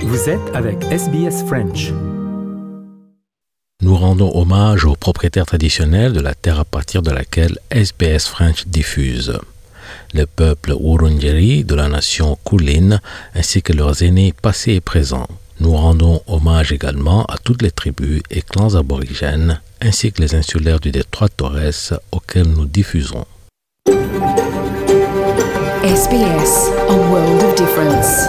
Vous êtes avec SBS French. Nous rendons hommage aux propriétaires traditionnels de la terre à partir de laquelle SBS French diffuse. Le peuple Wurundjeri de la nation Kulin ainsi que leurs aînés passés et présents. Nous rendons hommage également à toutes les tribus et clans aborigènes ainsi que les insulaires du détroit de Torres auxquels nous diffusons. SBS, a world of difference.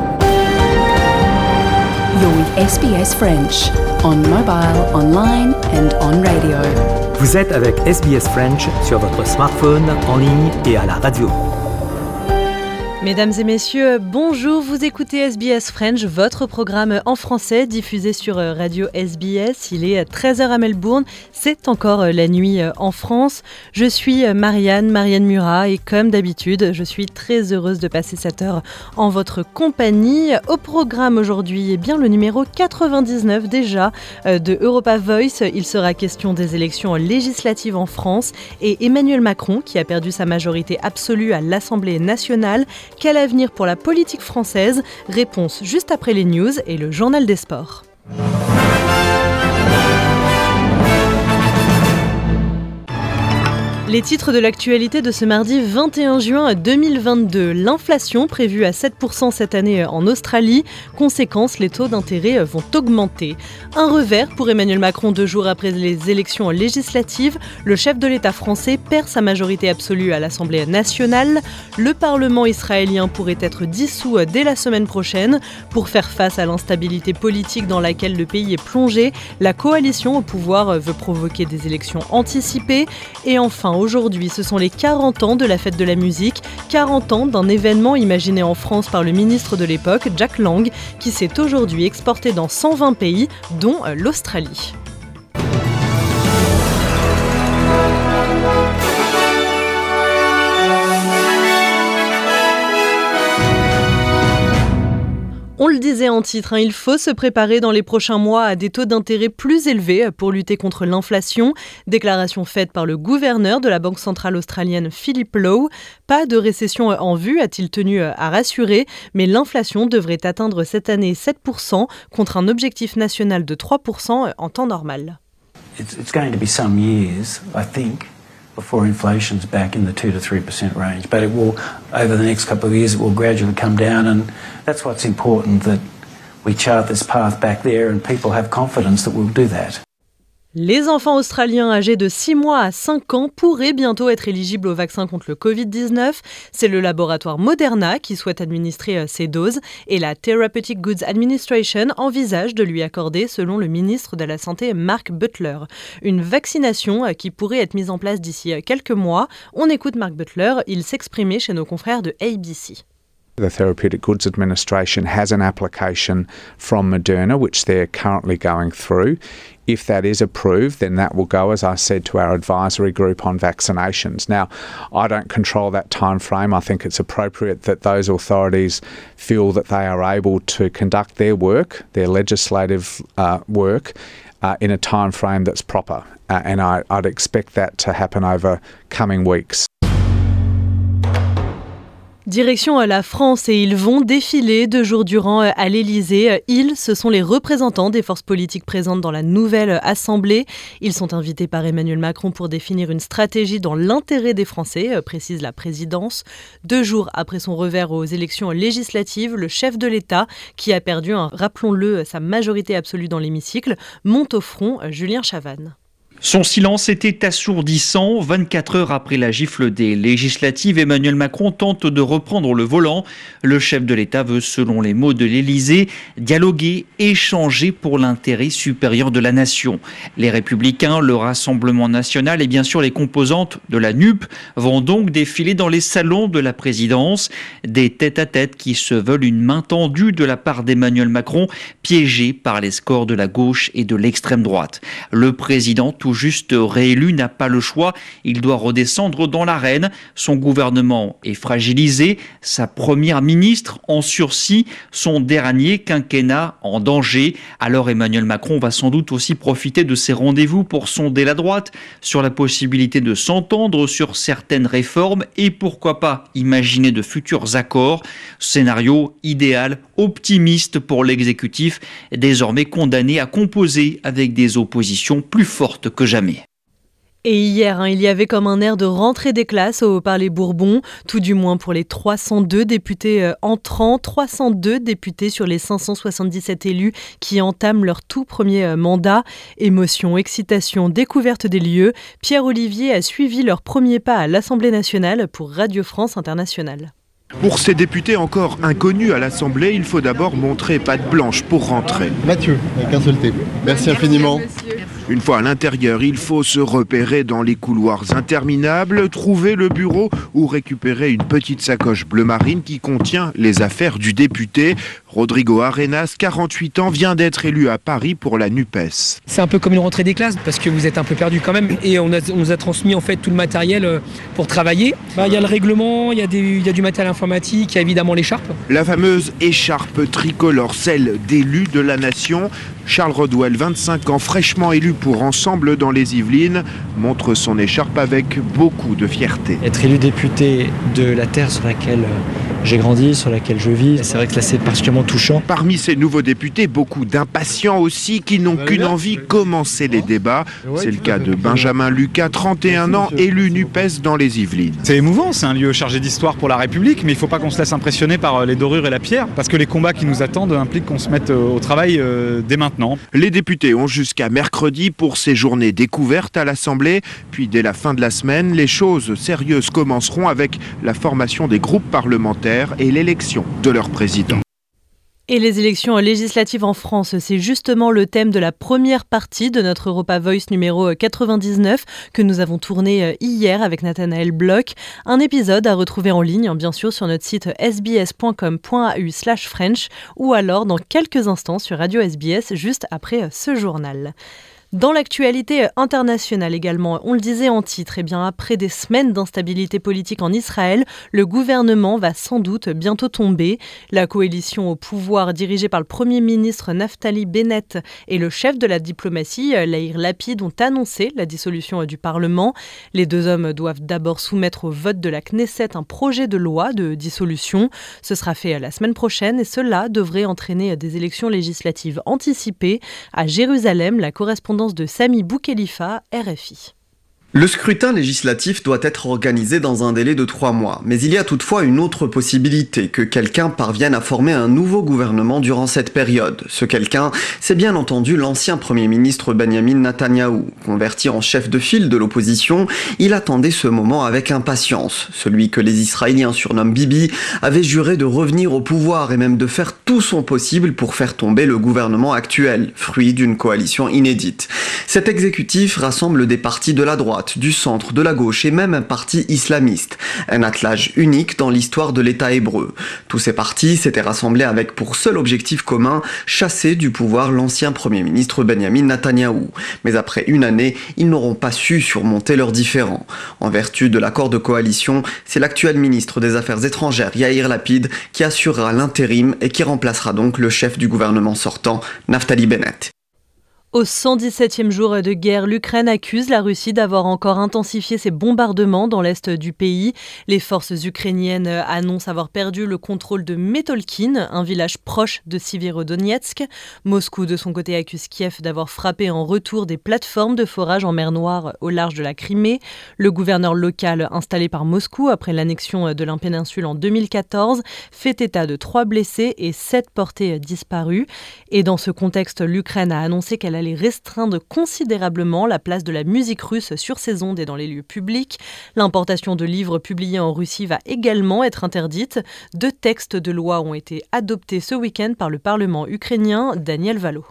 You're with SBS French, on mobile, online and on radio. Vous êtes avec SBS French sur votre smartphone, en ligne et à la radio. Mesdames et messieurs, bonjour, vous écoutez SBS French, votre programme en français diffusé sur Radio SBS. Il est 13h à Melbourne, c'est encore la nuit en France. Je suis Marianne Murat et comme d'habitude, je suis très heureuse de passer cette heure en votre compagnie. Au programme aujourd'hui, le numéro 99 déjà de Europa Voice. Il sera question des élections législatives en France et Emmanuel Macron qui a perdu sa majorité absolue à l'Assemblée nationale. Quel avenir pour la politique française ? Réponse juste après les news et le journal des sports. Les titres de l'actualité de ce mardi 21 juin 2022. L'inflation prévue à 7% cette année en Australie. Conséquence, les taux d'intérêt vont augmenter. Un revers pour Emmanuel Macron 2 jours après les élections législatives. Le chef de l'État français perd sa majorité absolue à l'Assemblée nationale. Le Parlement israélien pourrait être dissous dès la semaine prochaine. Pour faire face à l'instabilité politique dans laquelle le pays est plongé, la coalition au pouvoir veut provoquer des élections anticipées. Et enfin, aujourd'hui, ce sont les 40 ans de la fête de la musique, 40 ans d'un événement imaginé en France par le ministre de l'époque, Jack Lang, qui s'est aujourd'hui exporté dans 120 pays, dont l'Australie. On le disait en titre, il faut se préparer dans les prochains mois à des taux d'intérêt plus élevés pour lutter contre l'inflation. Déclaration faite par le gouverneur de la Banque centrale australienne, Philip Lowe. Pas de récession en vue, a-t-il tenu à rassurer, mais l'inflation devrait atteindre cette année 7% contre un objectif national de 3% en temps normal. It's going to be some years, I think, before inflation's back in the 2 to 3% range. But it will, over the next couple of years, it will gradually come down, and that's what's important, that we chart this path back there and people have confidence that we'll do that. Les enfants australiens âgés de 6 mois à 5 ans pourraient bientôt être éligibles au vaccin contre le Covid-19. C'est le laboratoire Moderna qui souhaite administrer ces doses et la Therapeutic Goods Administration envisage de lui accorder, selon le ministre de la Santé Mark Butler, une vaccination qui pourrait être mise en place d'ici quelques mois. On écoute Mark Butler, il s'exprimait chez nos confrères de ABC. The Therapeutic Goods Administration has an application from Moderna, which they're currently going through. If that is approved, then that will go, as I said, to our advisory group on vaccinations. Now, I don't control that time frame. I think it's appropriate that those authorities feel that they are able to conduct their work, their legislative work, in a time frame that's proper. And I'd expect that to happen over coming weeks. Direction la France et ils vont défiler 2 jours durant à l'Elysée. Ils, ce sont les représentants des forces politiques présentes dans la nouvelle Assemblée. Ils sont invités par Emmanuel Macron pour définir une stratégie dans l'intérêt des Français, précise la présidence. 2 jours après son revers aux élections législatives, le chef de l'État, qui a perdu, rappelons-le, sa majorité absolue dans l'hémicycle, monte au front. Julien Chavannes. Son silence était assourdissant. 24 heures après la gifle des législatives, Emmanuel Macron tente de reprendre le volant. Le chef de l'État veut, selon les mots de l'Élysée, dialoguer, échanger pour l'intérêt supérieur de la nation. Les Républicains, le Rassemblement national et bien sûr les composantes de la NUP vont donc défiler dans les salons de la présidence. Des tête-à-tête qui se veulent une main tendue de la part d'Emmanuel Macron, piégé par les scores de la gauche et de l'extrême droite. Le président, tout juste réélu, n'a pas le choix. Il doit redescendre dans l'arène. Son gouvernement est fragilisé. Sa première ministre en sursis. Son dernier quinquennat en danger. Alors Emmanuel Macron va sans doute aussi profiter de ces rendez-vous pour sonder la droite sur la possibilité de s'entendre sur certaines réformes et pourquoi pas imaginer de futurs accords. Scénario idéal, optimiste pour l'exécutif, désormais condamné à composer avec des oppositions plus fortes que jamais. Et hier, il y avait comme un air de rentrée des classes au Palais Bourbon, tout du moins pour les 302 députés entrants, 302 députés sur les 577 élus qui entament leur tout premier mandat. Émotion, excitation, découverte des lieux, Pierre Olivier a suivi leur premier pas à l'Assemblée nationale pour Radio France Internationale. Pour ces députés encore inconnus à l'Assemblée, il faut d'abord montrer patte blanche pour rentrer. Mathieu, avec un seul T. Merci infiniment. Une fois à l'intérieur, il faut se repérer dans les couloirs interminables, trouver le bureau ou récupérer une petite sacoche bleu marine qui contient les affaires du député. Rodrigo Arenas, 48 ans, vient d'être élu à Paris pour la NUPES. C'est un peu comme une rentrée des classes parce que vous êtes un peu perdu quand même et on nous a transmis en fait tout le matériel pour travailler. Il y a le règlement, il y a du matériel informatique, il y a évidemment l'écharpe. La fameuse écharpe tricolore, celle d'élu de la nation. Charles Rodwell, 25 ans, fraîchement élu pour Ensemble dans les Yvelines, montre son écharpe avec beaucoup de fierté. Être élu député de la terre sur laquelle j'ai grandi, sur laquelle je vis, c'est vrai que là c'est particulièrement touchant. Parmi ces nouveaux députés, beaucoup d'impatients aussi qui n'ont qu'une envie, commencer les débats. C'est le cas de Benjamin Lucas, 31 ans, élu NUPES dans les Yvelines. C'est émouvant, c'est un lieu chargé d'histoire pour la République, mais il ne faut pas qu'on se laisse impressionner par les dorures et la pierre, parce que les combats qui nous attendent impliquent qu'on se mette au travail dès maintenant. Les députés ont jusqu'à mercredi pour ces journées découvertes à l'Assemblée, puis dès la fin de la semaine, les choses sérieuses commenceront avec la formation des groupes parlementaires et l'élection de leur président. Et les élections législatives en France, c'est justement le thème de la première partie de notre Europa Voice numéro 99 que nous avons tourné hier avec Nathanaël Bloch. Un épisode à retrouver en ligne, bien sûr, sur notre site sbs.com.au/French ou alors dans quelques instants sur Radio SBS juste après ce journal. Dans l'actualité internationale également, on le disait en titre, après des semaines d'instabilité politique en Israël, le gouvernement va sans doute bientôt tomber. La coalition au pouvoir dirigée par le Premier ministre Naftali Bennett et le chef de la diplomatie, Yair Lapid, ont annoncé la dissolution du Parlement. Les deux hommes doivent d'abord soumettre au vote de la Knesset un projet de loi de dissolution. Ce sera fait la semaine prochaine et cela devrait entraîner des élections législatives anticipées. À Jérusalem, la correspondance de Sami Boukhelifa, RFI. Le scrutin législatif doit être organisé dans un délai de 3 mois, mais il y a toutefois une autre possibilité, que quelqu'un parvienne à former un nouveau gouvernement durant cette période. Ce quelqu'un, c'est bien entendu l'ancien Premier ministre Benjamin Netanyahou. Converti en chef de file de l'opposition, il attendait ce moment avec impatience. Celui que les Israéliens surnomment Bibi avait juré de revenir au pouvoir et même de faire tout son possible pour faire tomber le gouvernement actuel, fruit d'une coalition inédite. Cet exécutif rassemble des partis de la droite, du centre, de la gauche et même un parti islamiste. Un attelage unique dans l'histoire de l'État hébreu. Tous ces partis s'étaient rassemblés avec pour seul objectif commun chasser du pouvoir l'ancien Premier ministre Benjamin Netanyahou. Mais après une année, ils n'auront pas su surmonter leurs différends. En vertu de l'accord de coalition, c'est l'actuel ministre des Affaires étrangères Yair Lapid qui assurera l'intérim et qui remplacera donc le chef du gouvernement sortant, Naftali Bennett. Au 117e jour de guerre, l'Ukraine accuse la Russie d'avoir encore intensifié ses bombardements dans l'est du pays. Les forces ukrainiennes annoncent avoir perdu le contrôle de Metolkin, un village proche de Siverodonetsk. Moscou, de son côté, accuse Kiev d'avoir frappé en retour des plateformes de forage en mer Noire au large de la Crimée. Le gouverneur local, installé par Moscou après l'annexion de la péninsule en 2014, fait état de 3 blessés et 7 portés disparus. Et dans ce contexte, l'Ukraine a annoncé qu'elle allait restreindre considérablement la place de la musique russe sur ses ondes et dans les lieux publics. L'importation de livres publiés en Russie va également être interdite. 2 textes de loi ont été adoptés ce week-end par le Parlement ukrainien. Daniel Valo.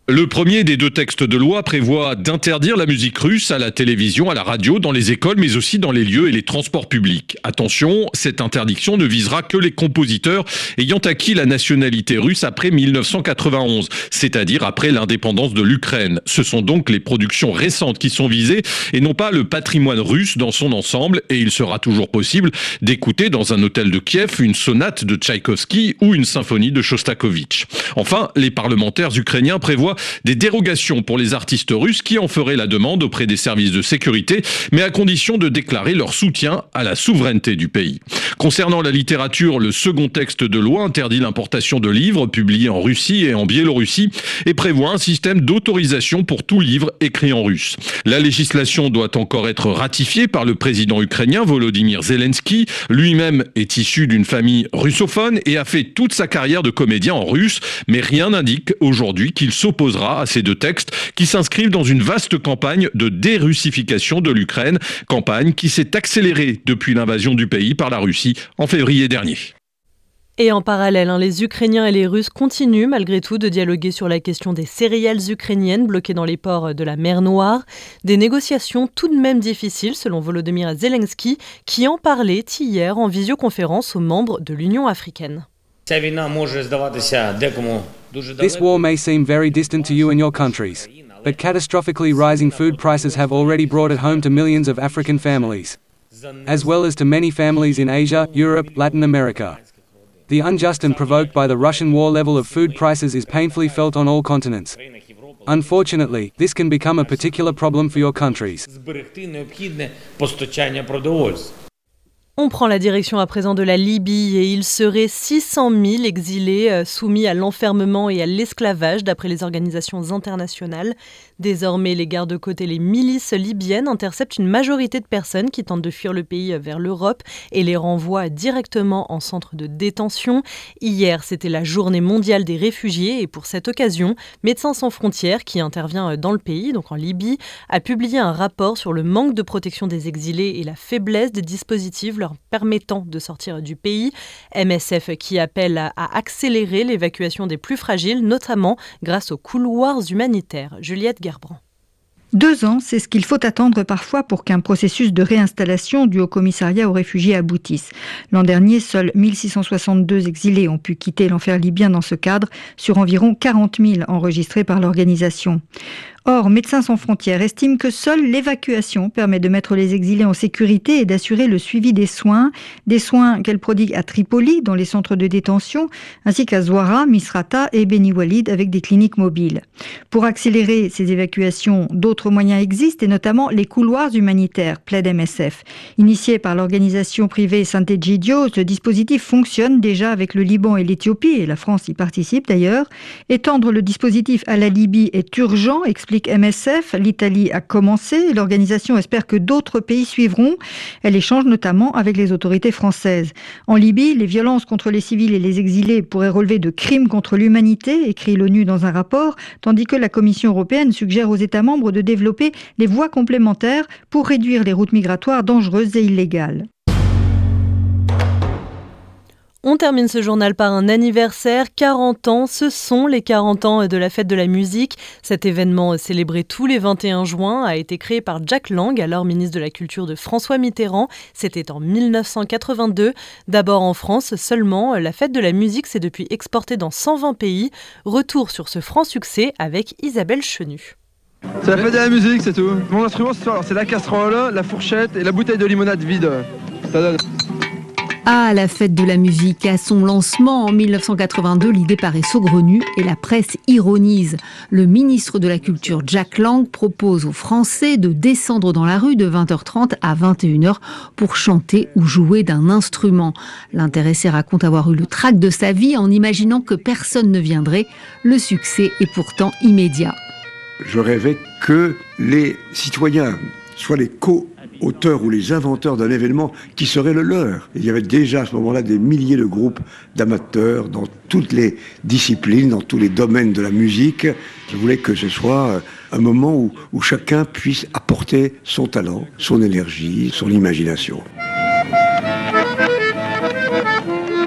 Le premier des 2 textes de loi prévoit d'interdire la musique russe à la télévision, à la radio, dans les écoles, mais aussi dans les lieux et les transports publics. Attention, cette interdiction ne visera que les compositeurs ayant acquis la nationalité russe après 1991, c'est-à-dire après l'indépendance de l'Ukraine. Ce sont donc les productions récentes qui sont visées et non pas le patrimoine russe dans son ensemble, et il sera toujours possible d'écouter dans un hôtel de Kiev une sonate de Tchaïkovski ou une symphonie de Shostakovich. Enfin, les parlementaires ukrainiens prévoient des dérogations pour les artistes russes qui en feraient la demande auprès des services de sécurité, mais à condition de déclarer leur soutien à la souveraineté du pays. Concernant la littérature, le second texte de loi interdit l'importation de livres publiés en Russie et en Biélorussie et prévoit un système d'autorisation pour tout livre écrit en russe. La législation doit encore être ratifiée par le président ukrainien Volodymyr Zelensky. Lui-même est issu d'une famille russophone et a fait toute sa carrière de comédien en russe, mais rien n'indique aujourd'hui qu'il s'oppose à ces 2 textes qui s'inscrivent dans une vaste campagne de dérussification de l'Ukraine, campagne qui s'est accélérée depuis l'invasion du pays par la Russie en février dernier. Et en parallèle, les Ukrainiens et les Russes continuent malgré tout de dialoguer sur la question des céréales ukrainiennes bloquées dans les ports de la mer Noire. Des négociations tout de même difficiles selon Volodymyr Zelensky qui en parlait hier en visioconférence aux membres de l'Union africaine. This war may seem very distant to you and your countries, but catastrophically rising food prices have already brought it home to millions of African families, as well as to many families in Asia, Europe, Latin America. The unjust and provoked by the Russian war level of food prices is painfully felt on all continents. Unfortunately, this can become a particular problem for your countries. On prend la direction à présent de la Libye et il serait 600 000 exilés soumis à l'enfermement et à l'esclavage d'après les organisations internationales. Désormais, les gardes-côtes et les milices libyennes interceptent une majorité de personnes qui tentent de fuir le pays vers l'Europe et les renvoient directement en centre de détention. Hier, c'était la journée mondiale des réfugiés et pour cette occasion, Médecins sans frontières, qui intervient dans le pays, donc en Libye, a publié un rapport sur le manque de protection des exilés et la faiblesse des dispositifs leur permettant de sortir du pays. MSF qui appelle à accélérer l'évacuation des plus fragiles, notamment grâce aux couloirs humanitaires. Juliette Gerbrand. 2 ans, c'est ce qu'il faut attendre parfois pour qu'un processus de réinstallation du Haut-Commissariat aux réfugiés aboutisse. L'an dernier, seuls 1662 exilés ont pu quitter l'enfer libyen dans ce cadre, sur environ 40 000 enregistrés par l'organisation. Or, Médecins sans frontières estime que seule l'évacuation permet de mettre les exilés en sécurité et d'assurer le suivi des soins qu'elle prodigue à Tripoli, dans les centres de détention, ainsi qu'à Zouara, Misrata et Beni Walid avec des cliniques mobiles. Pour accélérer ces évacuations, d'autres moyens existent et notamment les couloirs humanitaires, plaide MSF. Initié par l'organisation privée Sant'Egidio, ce dispositif fonctionne déjà avec le Liban et l'Éthiopie, et la France y participe d'ailleurs. Étendre le dispositif à la Libye est urgent, explique MSF. L'Italie a commencé et l'organisation espère que d'autres pays suivront. Elle échange notamment avec les autorités françaises. En Libye, les violences contre les civils et les exilés pourraient relever de crimes contre l'humanité, écrit l'ONU dans un rapport, tandis que la Commission européenne suggère aux États membres de développer des voies complémentaires pour réduire les routes migratoires dangereuses et illégales. On termine ce journal par un anniversaire, 40 ans. Ce sont les 40 ans de la fête de la musique. Cet événement célébré tous les 21 juin a été créé par Jack Lang, alors ministre de la Culture de François Mitterrand. C'était en 1982. D'abord en France seulement, la fête de la musique s'est depuis exportée dans 120 pays. Retour sur ce franc succès avec Isabelle Chenu. C'est la fête de la musique, c'est tout. Mon instrument, c'est la casserole, la fourchette et la bouteille de limonade vide. Ça donne. Ah, la fête de la musique. À son lancement en 1982, l'idée paraît saugrenue et la presse ironise. Le ministre de la Culture, Jack Lang, propose aux Français de descendre dans la rue de 20h30 à 21h pour chanter ou jouer d'un instrument. L'intéressé raconte avoir eu le trac de sa vie en imaginant que personne ne viendrait. Le succès est pourtant immédiat. Je rêvais que les citoyens soient les co-auteurs ou les inventeurs d'un événement qui serait le leur. Il y avait déjà à ce moment-là des milliers de groupes d'amateurs dans toutes les disciplines, dans tous les domaines de la musique. Je voulais que ce soit un moment où chacun puisse apporter son talent, son énergie, son imagination.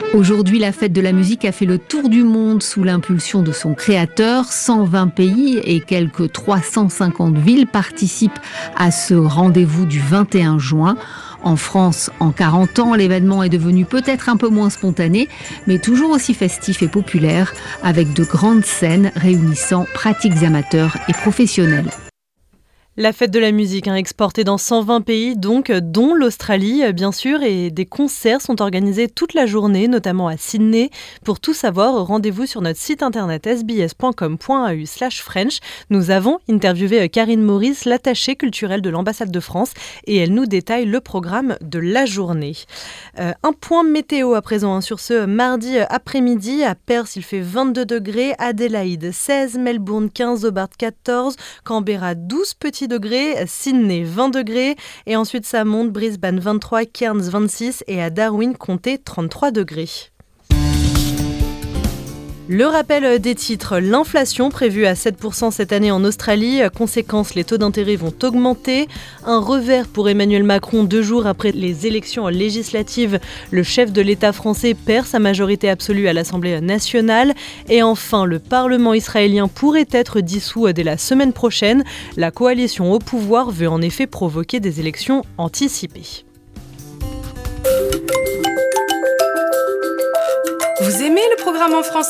Aujourd'hui, la fête de la musique a fait le tour du monde sous l'impulsion de son créateur. 120 pays et quelques 350 villes participent à ce rendez-vous du 21 juin. En France, en 40 ans, l'événement est devenu peut-être un peu moins spontané, mais toujours aussi festif et populaire, avec de grandes scènes réunissant pratiques amateurs et professionnels. La fête de la musique, exportée dans 120 pays, donc, dont l'Australie, bien sûr, et des concerts sont organisés toute la journée, notamment à Sydney. Pour tout savoir, rendez-vous sur notre site internet sbs.com.au/French. Nous avons interviewé Karine Maurice, l'attachée culturelle de l'ambassade de France, et elle nous détaille le programme de la journée. Un point météo à présent sur ce mardi après-midi. À Perth, il fait 22 degrés, Adélaïde 16, Melbourne 15, Hobart 14, Canberra 12 petits degrés, Sydney 20 degrés et ensuite ça monte, Brisbane 23, Cairns 26 et à Darwin comptez 33 degrés. Le rappel des titres, l'inflation prévue à 7% cette année en Australie. Conséquence, les taux d'intérêt vont augmenter. Un revers pour Emmanuel Macron 2 jours après les élections législatives. Le chef de l'État français perd sa majorité absolue à l'Assemblée nationale. Et enfin, le Parlement israélien pourrait être dissous dès la semaine prochaine. La coalition au pouvoir veut en effet provoquer des élections anticipées. Vous aimez le programme en français ?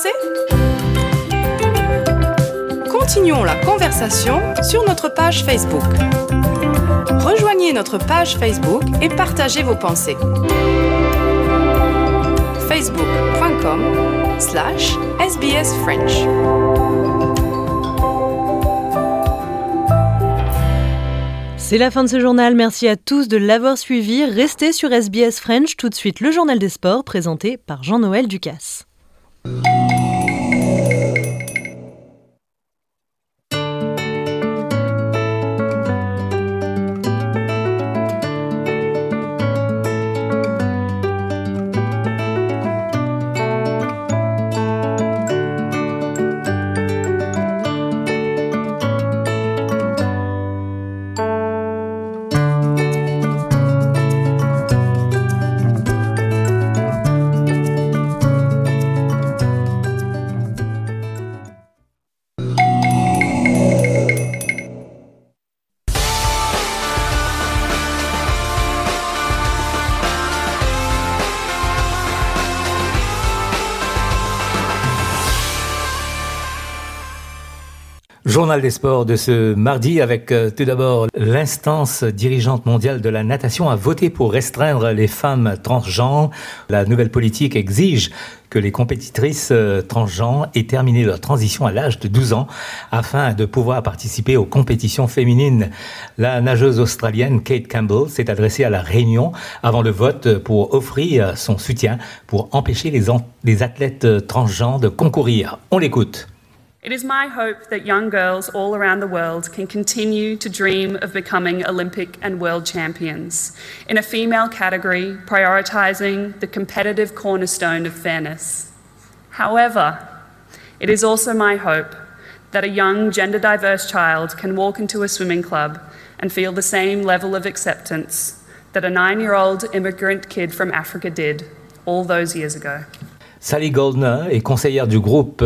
Continuons la conversation sur notre page Facebook. Rejoignez notre page Facebook et partagez vos pensées. facebook.com/SBS French. C'est la fin de ce journal, merci à tous de l'avoir suivi. Restez sur SBS French, tout de suite le journal des sports présenté par Jean-Noël Ducasse. Journal des sports de ce mardi avec tout d'abord l'instance dirigeante mondiale de la natation a voté pour restreindre les femmes transgenres. La nouvelle politique exige que les compétitrices transgenres aient terminé leur transition à l'âge de 12 ans afin de pouvoir participer aux compétitions féminines. La nageuse australienne Kate Campbell s'est adressée à la Réunion avant le vote pour offrir son soutien pour empêcher les athlètes transgenres de concourir. On l'écoute. It is my hope that young girls all around the world can continue to dream of becoming Olympic and world champions in a female category, prioritising the competitive cornerstone of fairness. However, it is also my hope that a young gender-diverse child can walk into a swimming club and feel the same level of acceptance that a 9-year-old immigrant kid from Africa did all those years ago. Sally Goldner est conseillère du groupe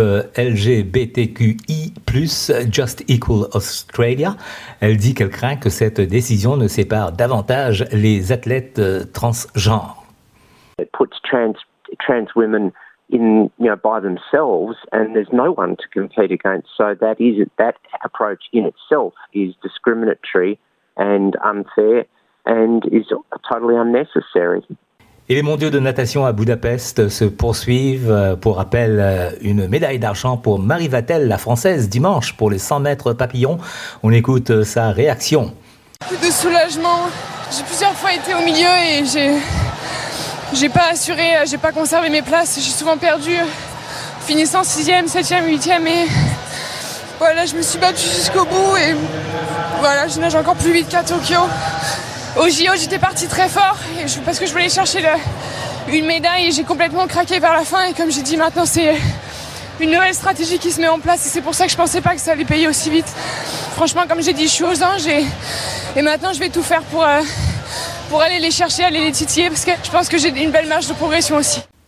LGBTQI+, Just Equal Australia. Elle dit qu'elle craint que cette décision ne sépare davantage les athlètes transgenres. It puts trans women in, by themselves, and there's no one to compete against. So that approach in itself is discriminatory and unfair and is totally unnecessary. Et les mondiaux de natation à Budapest se poursuivent. Pour rappel, une médaille d'argent pour Marie Vatel, la Française, dimanche pour les 100 mètres papillons. On écoute sa réaction. Beaucoup de soulagement. J'ai plusieurs fois été au milieu et j'ai pas assuré, j'ai pas conservé mes places. J'ai souvent perdu, finissant 6e, 7e, 8e. Et voilà, je me suis battue jusqu'au bout et voilà, je nage encore plus vite qu'à Tokyo. Au JO, j'étais partie très fort parce que je voulais chercher une médaille et j'ai complètement craqué vers la fin. Et comme j'ai dit, maintenant, c'est une nouvelle stratégie qui se met en place et c'est pour ça que je pensais pas que ça allait payer aussi vite. Franchement, comme j'ai dit, je suis aux anges et maintenant, je vais tout faire pour aller les chercher, aller les titiller parce que je pense que j'ai une belle marge de progression aussi.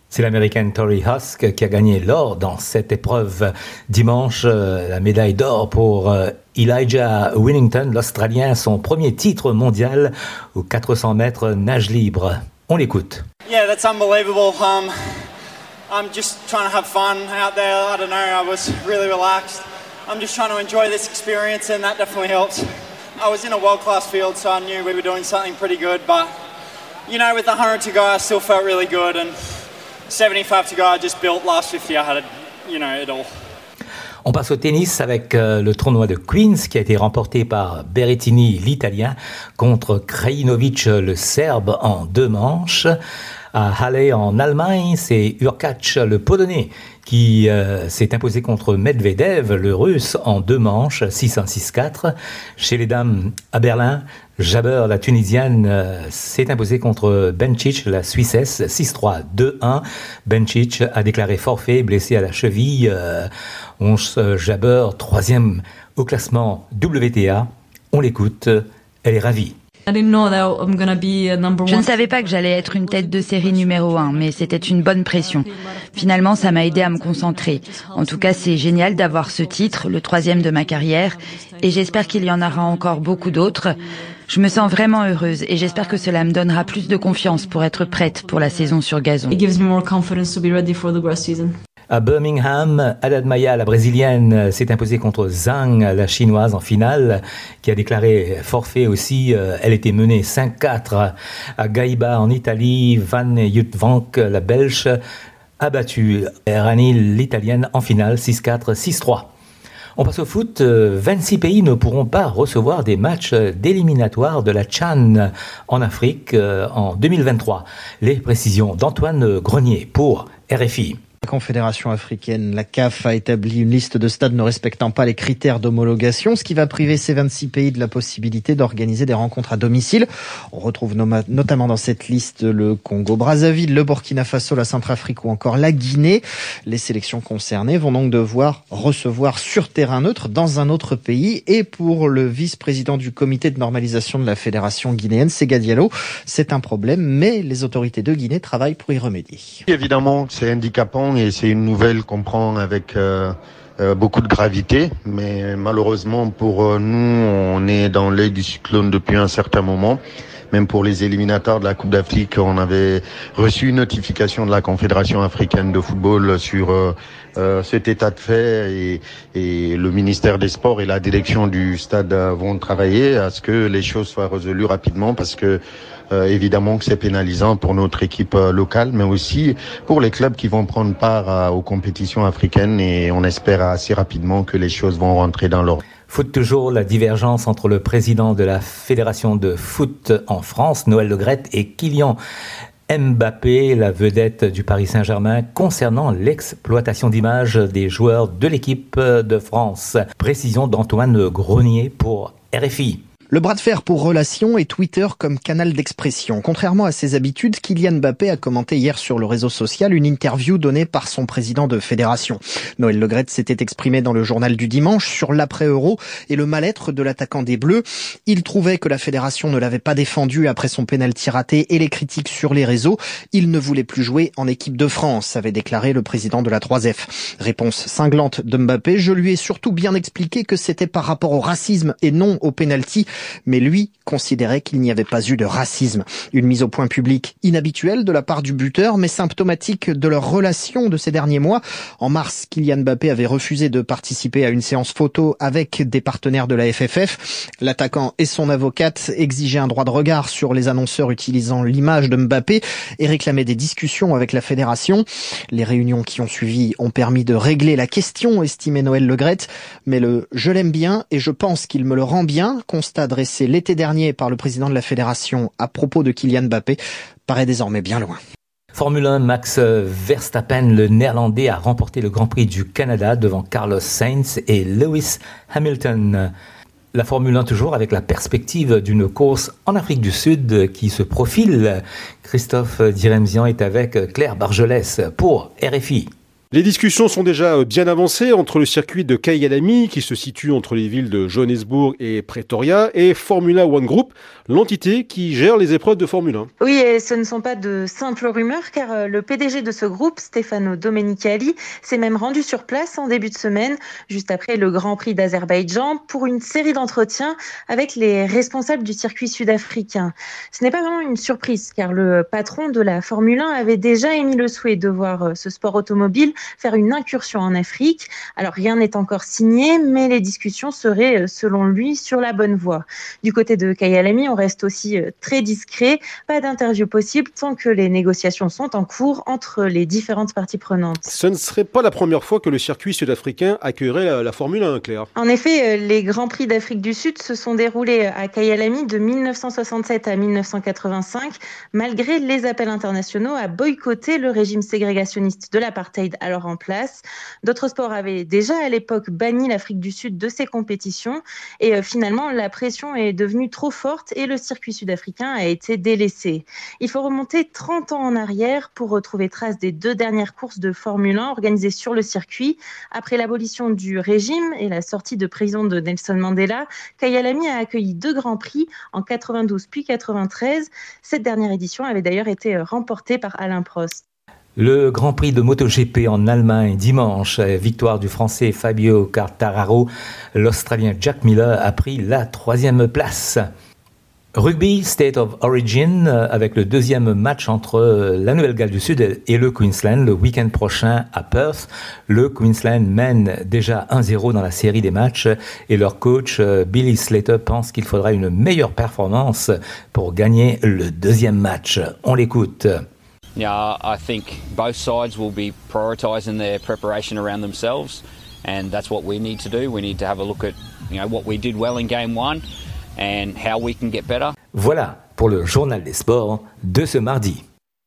C'est l'Américaine Tori Husk qui a gagné l'or dans cette épreuve. Dimanche, la médaille d'or pour Elijah Winnington, l'Australien, son premier titre mondial aux 400 mètres nage libre. On l'écoute. Yeah, that's unbelievable. I'm just trying to have fun out there. I don't know, I was really relaxed. I'm just trying to enjoy this experience and that definitely helps. I was in a world-class field, so I knew we were doing something pretty good, but you know, with 100 to go, I still felt really good, and 75 to go, I just built last 50, I had, it all. On passe au tennis avec le tournoi de Queens qui a été remporté par Berrettini, l'Italien, contre Krajinovic, le Serbe, en 2 manches. À Halle en Allemagne, c'est Hurkacz, le Polonais, qui s'est imposé contre Medvedev, le Russe, en 2 manches, 6-1, 6-4. Chez les dames, à Berlin, Jabber, la Tunisienne, s'est imposée contre Bencic, la Suissesse, 6-3, 2-1. Bencic a déclaré forfait, blessé à la cheville. Jabber, 3e au classement WTA. On l'écoute, elle est ravie. Je ne savais pas que j'allais être une tête de série numéro 1, mais c'était une bonne pression. Finalement, ça m'a aidé à me concentrer. En tout cas, c'est génial d'avoir ce titre, le 3e de ma carrière, et j'espère qu'il y en aura encore beaucoup d'autres. Je me sens vraiment heureuse et j'espère que cela me donnera plus de confiance pour être prête pour la saison sur gazon. À Birmingham, Haddad Maia, la brésilienne, s'est imposée contre Zhang, la chinoise, en finale, qui a déclaré forfait aussi. Elle était menée 5-4. À Gaïba, en Italie, Van Jutvank, la belge, a battu Rani, l'italienne, en finale, 6-4, 6-3. On passe au foot. 26 pays ne pourront pas recevoir des matchs d'éliminatoire de la CHAN en Afrique en 2023. Les précisions d'Antoine Grenier pour RFI. La Confédération africaine, la CAF, a établi une liste de stades ne respectant pas les critères d'homologation, ce qui va priver ces 26 pays de la possibilité d'organiser des rencontres à domicile. On retrouve notamment dans cette liste le Congo-Brazzaville, le Burkina Faso, la Centrafrique ou encore la Guinée. Les sélections concernées vont donc devoir recevoir sur terrain neutre dans un autre pays. Et pour le vice-président du comité de normalisation de la Fédération guinéenne, Sega Diallo, c'est un problème, mais les autorités de Guinée travaillent pour y remédier. Évidemment, c'est handicapant. Et c'est une nouvelle qu'on prend avec beaucoup de gravité, mais malheureusement pour nous, on est dans l'œil du cyclone depuis un certain moment. Même pour les éliminatoires de la Coupe d'Afrique, on avait reçu une notification de la Confédération africaine de football sur cet état de fait et le ministère des Sports et la direction du stade vont travailler à ce que les choses soient résolues rapidement parce que évidemment que c'est pénalisant pour notre équipe locale, mais aussi pour les clubs qui vont prendre part aux compétitions africaines et on espère assez rapidement que les choses vont rentrer dans l'ordre. Foot toujours, la divergence entre le président de la Fédération de foot en France, Noël Le Graët, et Kylian Mbappé, la vedette du Paris Saint-Germain, concernant l'exploitation d'images des joueurs de l'équipe de France. Précision d'Antoine Grenier pour RFI. Le bras de fer pour relations et Twitter comme canal d'expression. Contrairement à ses habitudes, Kylian Mbappé a commenté hier sur le réseau social une interview donnée par son président de fédération. Noël Le Graët s'était exprimé dans le journal du dimanche sur l'après-Euro et le mal-être de l'attaquant des Bleus. Il trouvait que la fédération ne l'avait pas défendu après son pénalty raté et les critiques sur les réseaux. Il ne voulait plus jouer en équipe de France, avait déclaré le président de la 3F. Réponse cinglante de Mbappé, je lui ai surtout bien expliqué que c'était par rapport au racisme et non au pénalty. Mais lui considérait qu'il n'y avait pas eu de racisme. Une mise au point publique inhabituelle de la part du buteur, mais symptomatique de leur relation de ces derniers mois. En mars, Kylian Mbappé avait refusé de participer à une séance photo avec des partenaires de la FFF. L'attaquant et son avocate exigeaient un droit de regard sur les annonceurs utilisant l'image de Mbappé et réclamaient des discussions avec la fédération. Les réunions qui ont suivi ont permis de régler la question, estimait Noël Le Graët. Mais le « je l'aime bien et je pense qu'il me le rend bien » constat dressé l'été dernier par le président de la fédération à propos de Kylian Mbappé paraît désormais bien loin. Formule 1, Max Verstappen, le néerlandais, a remporté le Grand Prix du Canada devant Carlos Sainz et Lewis Hamilton. La Formule 1 toujours avec la perspective d'une course en Afrique du Sud qui se profile. Christophe Diremzian est avec Claire Bargelès pour RFI. Les discussions sont déjà bien avancées entre le circuit de Kyalami, qui se situe entre les villes de Johannesburg et Pretoria, et Formula One Group, l'entité qui gère les épreuves de Formule 1. Oui, et ce ne sont pas de simples rumeurs, car le PDG de ce groupe, Stefano Domenicali, s'est même rendu sur place en début de semaine, juste après le Grand Prix d'Azerbaïdjan, pour une série d'entretiens avec les responsables du circuit sud-africain. Ce n'est pas vraiment une surprise, car le patron de la Formule 1 avait déjà émis le souhait de voir ce sport automobile faire une incursion en Afrique. Alors rien n'est encore signé, mais les discussions seraient, selon lui, sur la bonne voie. Du côté de Kyalami, on reste aussi très discret. Pas d'interview possible tant que les négociations sont en cours entre les différentes parties prenantes. Ce ne serait pas la première fois que le circuit sud-africain accueillerait la Formule 1, Claire. En effet, les Grands Prix d'Afrique du Sud se sont déroulés à Kyalami de 1967 à 1985, malgré les appels internationaux à boycotter le régime ségrégationniste de l'apartheid alors en place. D'autres sports avaient déjà à l'époque banni l'Afrique du Sud de ces compétitions et finalement la pression est devenue trop forte et le circuit sud-africain a été délaissé. Il faut remonter 30 ans en arrière pour retrouver trace des 2 dernières courses de Formule 1 organisées sur le circuit. Après l'abolition du régime et la sortie de prison de Nelson Mandela, Kyalami a accueilli 2 grands prix en 92 puis 93. Cette dernière édition avait d'ailleurs été remportée par Alain Prost. Le Grand Prix de MotoGP en Allemagne dimanche, victoire du Français Fabio Quartararo, l'Australien Jack Miller a pris la 3e place. Rugby State of Origin avec le 2e match entre la Nouvelle-Galles du Sud et le Queensland le week-end prochain à Perth. Le Queensland mène déjà 1-0 dans la série des matchs et leur coach Billy Slater pense qu'il faudra une meilleure performance pour gagner le 2e match. On l'écoute. Yeah, I think both sides will be prioritising their preparation around themselves, and that's what we need to do. We need to have a look at, what we did well in game 1 and how we can get better. Voilà pour le journal des sports de ce mardi.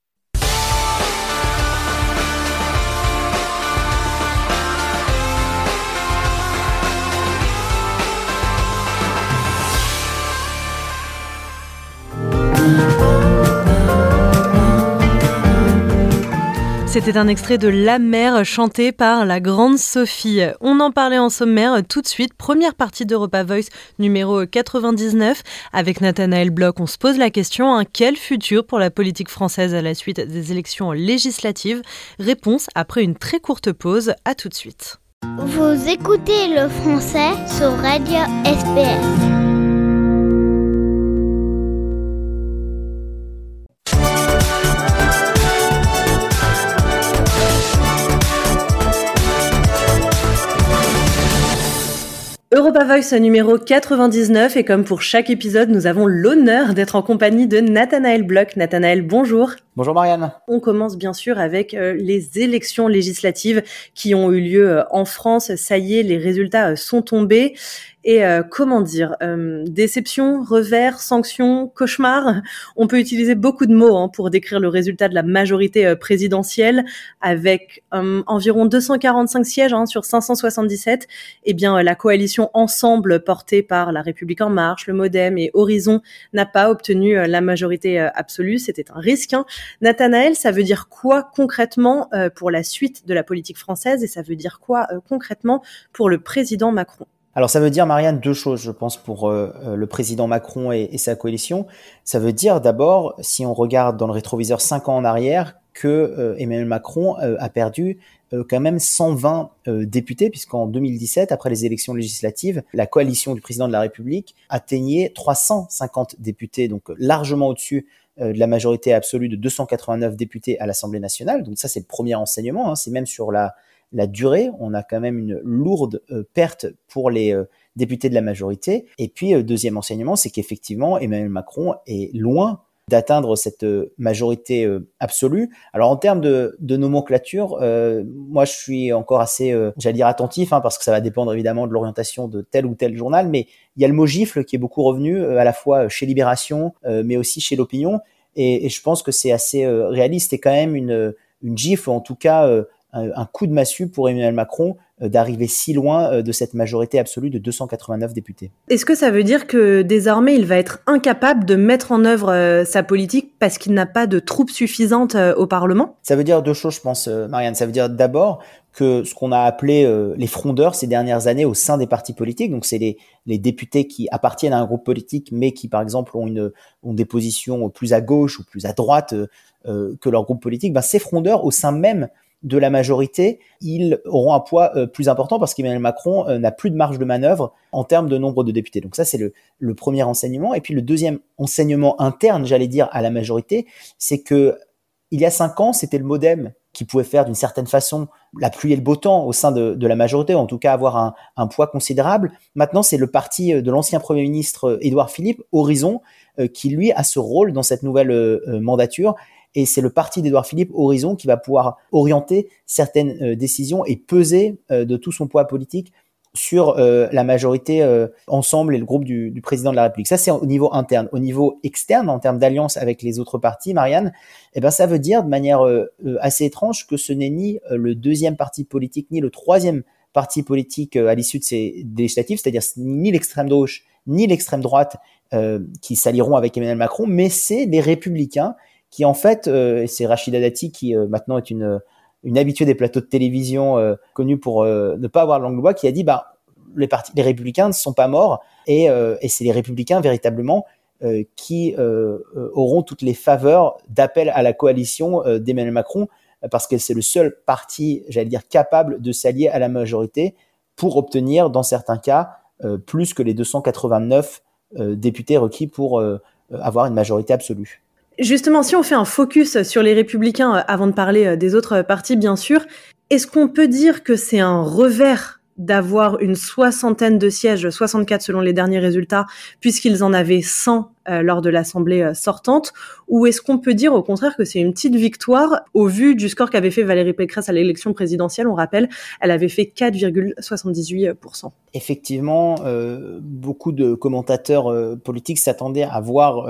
C'était un extrait de La Mer chanté par la grande Sophie. On en parlait en sommaire tout de suite. Première partie d'Europa Voice numéro 99. Avec Nathanaël Bloch, on se pose la question, quel futur pour la politique française à la suite des élections législatives? Réponse après une très courte pause. À tout de suite. Vous écoutez le français sur Radio SPS. Europa Voice numéro 99 et comme pour chaque épisode, nous avons l'honneur d'être en compagnie de Nathanaël Bloch. Nathanaël, bonjour. Bonjour Marianne. On commence bien sûr avec les élections législatives qui ont eu lieu en France. Ça y est, les résultats sont tombés. Et déception, revers, sanction, cauchemar. On peut utiliser beaucoup de mots pour décrire le résultat de la majorité présidentielle avec environ 245 sièges sur 577. Eh bien, la coalition Ensemble portée par La République En Marche, le MoDem et Horizon n'a pas obtenu la majorité absolue. C'était un risque. Nathanaël, ça veut dire quoi concrètement pour la suite de la politique française et ça veut dire quoi concrètement pour le président Macron? Alors ça veut dire, Marianne, 2 choses, je pense, pour le président Macron et sa coalition. Ça veut dire d'abord, si on regarde dans le rétroviseur 5 ans en arrière, que Emmanuel Macron a perdu quand même 120 députés, puisqu'en 2017, après les élections législatives, la coalition du président de la République atteignait 350 députés, donc largement au-dessus de la majorité absolue de 289 députés à l'Assemblée nationale. Donc ça, c'est le premier enseignement, c'est même sur la durée, on a quand même une lourde perte pour les députés de la majorité. Et puis, deuxième enseignement, c'est qu'effectivement, Emmanuel Macron est loin d'atteindre cette majorité absolue. Alors, en termes de nomenclature, moi, je suis encore assez, attentif, parce que ça va dépendre évidemment de l'orientation de tel ou tel journal, mais il y a le mot gifle qui est beaucoup revenu, à la fois chez Libération, mais aussi chez l'Opinion, et je pense que c'est assez réaliste. C'est quand même une gifle, en tout cas un coup de massue pour Emmanuel Macron d'arriver si loin de cette majorité absolue de 289 députés. Est-ce que ça veut dire que désormais il va être incapable de mettre en œuvre sa politique parce qu'il n'a pas de troupes suffisantes au Parlement ? Ça veut dire deux choses, je pense, Marianne. Ça veut dire d'abord que ce qu'on a appelé les frondeurs ces dernières années au sein des partis politiques, donc c'est les députés qui appartiennent à un groupe politique mais qui par exemple ont des positions plus à gauche ou plus à droite que leur groupe politique, ces frondeurs au sein même de la majorité, ils auront un poids plus important parce qu'Emmanuel Macron n'a plus de marge de manœuvre en termes de nombre de députés. Donc ça, c'est le premier enseignement. Et puis le deuxième enseignement interne, j'allais dire, à la majorité, c'est que il y a 5 ans, c'était le MoDem qui pouvait faire d'une certaine façon la pluie et le beau temps au sein de la majorité, ou en tout cas avoir un poids considérable. Maintenant, c'est le parti de l'ancien Premier ministre Édouard Philippe, Horizon, qui lui a ce rôle dans cette nouvelle mandature. Et c'est le parti d'Édouard Philippe, Horizon, qui va pouvoir orienter certaines décisions et peser de tout son poids politique sur la majorité Ensemble et le groupe du président de la République. Ça, c'est au niveau interne. Au niveau externe, en termes d'alliance avec les autres partis, Marianne, ça veut dire de manière assez étrange que ce n'est ni le deuxième parti politique, ni le troisième parti politique à l'issue de ces législatives, c'est-à-dire ni l'extrême gauche, ni l'extrême droite qui s'allieront avec Emmanuel Macron, mais c'est les Républicains qui en fait, c'est Rachida Dati qui maintenant est une habituée des plateaux de télévision connue pour ne pas avoir de langue de bois, qui a dit les Républicains ne sont pas morts et c'est les Républicains véritablement qui auront toutes les faveurs d'appel à la coalition d'Emmanuel Macron parce que c'est le seul parti, j'allais dire, capable de s'allier à la majorité pour obtenir, dans certains cas, plus que les 289 députés requis pour avoir une majorité absolue. Justement, si on fait un focus sur les Républicains, avant de parler des autres partis, bien sûr, est-ce qu'on peut dire que c'est un revers d'avoir une 60aine de sièges, 64 selon les derniers résultats, puisqu'ils en avaient 100 lors de l'Assemblée sortante, ou est-ce qu'on peut dire au contraire que c'est une petite victoire au vu du score qu'avait fait Valérie Pécresse à l'élection présidentielle? On rappelle, elle avait fait 4,78%. Effectivement, beaucoup de commentateurs politiques s'attendaient à voir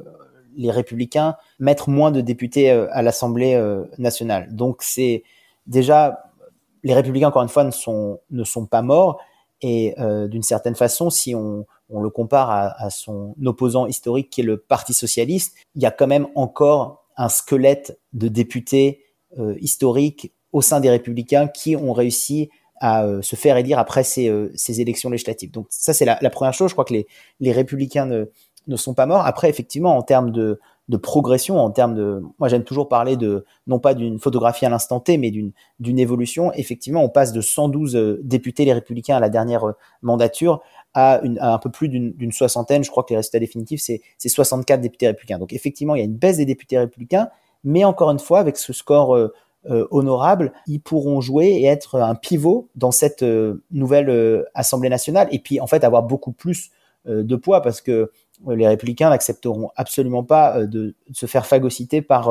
les Républicains mettre moins de députés à l'Assemblée nationale. Donc c'est déjà, les Républicains, encore une fois, ne sont pas morts. Et d'une certaine façon, si on le compare à son opposant historique qui est le Parti socialiste, il y a quand même encore un squelette de députés historiques au sein des Républicains qui ont réussi à se faire élire après ces élections législatives. Donc ça, c'est la première chose. Je crois que les Républicains ne sont pas morts. Après, effectivement, en termes de progression, moi j'aime toujours parler non pas d'une photographie à l'instant T, mais d'une évolution. Effectivement, on passe de 112 députés les Républicains à la dernière mandature à un peu plus d'une soixantaine. Je crois que les résultats définitifs, c'est 64 députés républicains. Donc effectivement, il y a une baisse des députés républicains, mais encore une fois, avec ce score honorable, ils pourront jouer et être un pivot dans cette nouvelle Assemblée nationale, et puis en fait avoir beaucoup plus de poids, parce que les Républicains n'accepteront absolument pas de se faire phagocyter par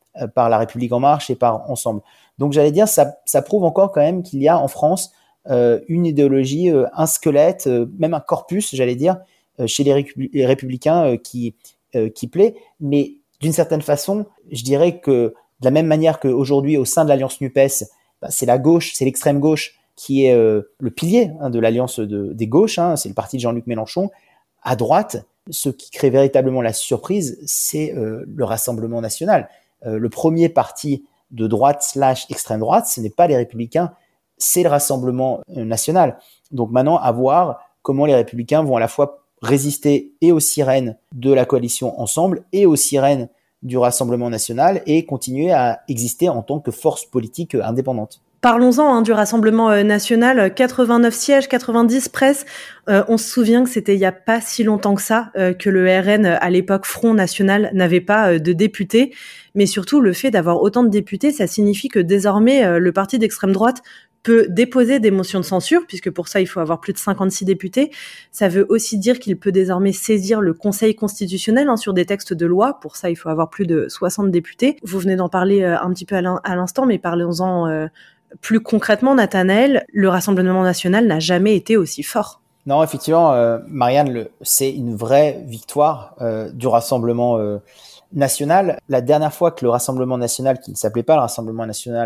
La République En Marche et par Ensemble. Donc j'allais dire, ça prouve encore quand même qu'il y a en France une idéologie, un squelette, même un corpus, j'allais dire, chez les Républicains qui plaît. Mais d'une certaine façon, je dirais que de la même manière qu'aujourd'hui, au sein de l'Alliance NUPES, c'est la gauche, c'est l'extrême gauche qui est le pilier de l'Alliance des gauches, c'est le parti de Jean-Luc Mélenchon. À droite, ce qui crée véritablement la surprise, c'est le Rassemblement national. Le premier parti de droite / extrême droite, ce n'est pas les Républicains, c'est le Rassemblement national. Donc maintenant, à voir comment les Républicains vont à la fois résister et aux sirènes de la coalition Ensemble et aux sirènes du Rassemblement national et continuer à exister en tant que force politique indépendante. Parlons-en du Rassemblement national, 89 sièges, 90 presque. On se souvient que c'était il n'y a pas si longtemps que ça, que le RN, à l'époque Front National, n'avait pas de députés. Mais surtout, le fait d'avoir autant de députés, ça signifie que désormais, le parti d'extrême droite peut déposer des motions de censure, puisque pour ça, il faut avoir plus de 56 députés. Ça veut aussi dire qu'il peut désormais saisir le Conseil constitutionnel sur des textes de loi. Pour ça, il faut avoir plus de 60 députés. Vous venez d'en parler un petit peu à l'instant, mais parlons-en plus concrètement, Nathanaël. Le Rassemblement national n'a jamais été aussi fort. Non, effectivement, Marianne, c'est une vraie victoire du Rassemblement national. La dernière fois que le Rassemblement national, qui ne s'appelait pas le Rassemblement national,